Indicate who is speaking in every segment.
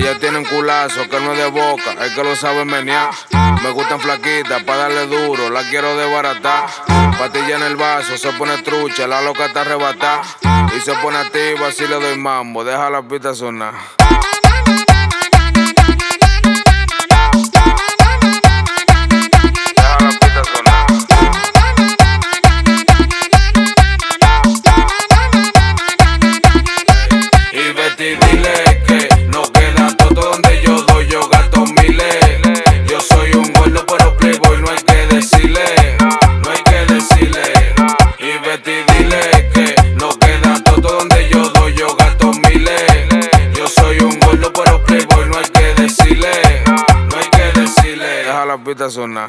Speaker 1: Ella tiene un culazo que no es de boca, es que lo sabe menear. Me gustan flaquitas pa' darle duro, la quiero desbaratar. Patilla en el vaso, se pone trucha, la loca está arrebatada. Y se pone activa si le doy mambo, deja la pista sonar.
Speaker 2: Dile que no queda todo donde yo doy, yo gasto miles. Yo soy un gordo pero playboy, no hay que decirle, no hay que decirle. Y Betty dile que no queda todo donde yo doy, yo gasto miles. Yo soy un gordo pero playboy, no hay que decirle, no hay que decirle.
Speaker 1: Deja la pista sonar.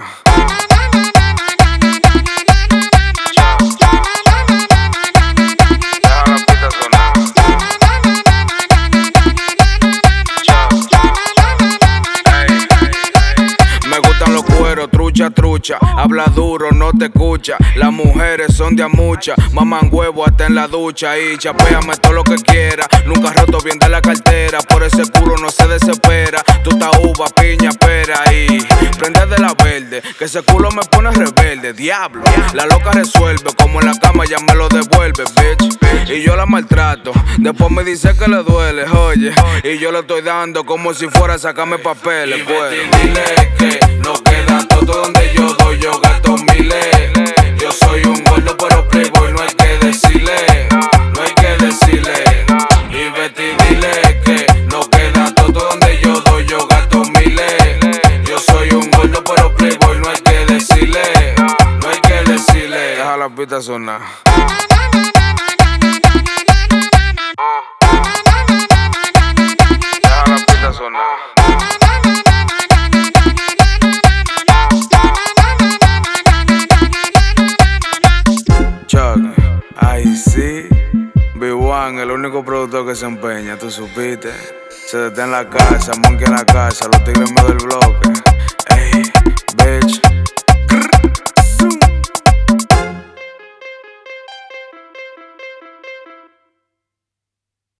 Speaker 1: Trucha, trucha, habla duro, no te escucha. Las mujeres son de a mucha, maman huevo hasta en la ducha. Y chapéame todo lo que quiera, nunca roto bien de la cartera. Por ese culo no se desespera, tú estás uva, piña, pera. Y prende de la verde, que ese culo me pone rebelde. Diablo, la loca resuelve, como en la cama ya me lo devuelve, bitch. Y yo la maltrato, después me dice que le duele, oye. Y yo le estoy dando como si fuera a sacarme papeles, pues.
Speaker 2: Dile que no queda todo donde yo doy, yo gasto miles. Yo soy un gordo pero playboy, no hay que decirle, no hay que decirle. Y Betty dile que no queda todo donde yo doy, yo gasto miles. Yo soy un gordo pero playboy, no hay que decirle, no hay que decirle.
Speaker 1: Deja la pista sonar. Deja la pista sonar. Ay, sí, B1, el único productor que se empeña, tú supiste. Se detén en la casa, monkey en la casa, los tigres en medio del bloque. Ey, bitch.